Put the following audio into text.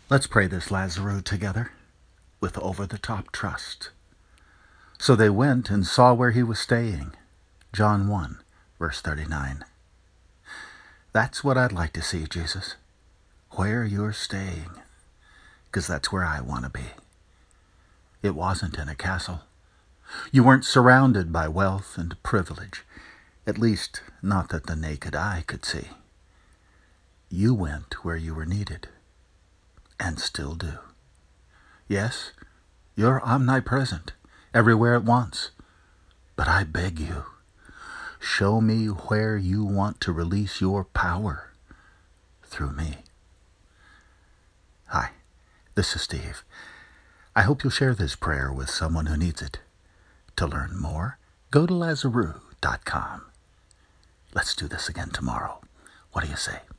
Let's pray this Lazarus together with over-the-top trust. So they went and saw where he was staying. John 1, verse 39. That's what I'd like to see, Jesus. Where you're staying. Because that's where I want to be. It wasn't in a castle. You weren't surrounded by wealth and privilege. At least, not that the naked eye could see. You went where you were needed. And still do. Yes, you're omnipresent, everywhere at once. But I beg you, show me where you want to release your power through me. Hi, this is Steve. I hope you'll share this prayer with someone who needs it. To learn more, go to Lazarus.com. Let's do this again tomorrow. What do you say?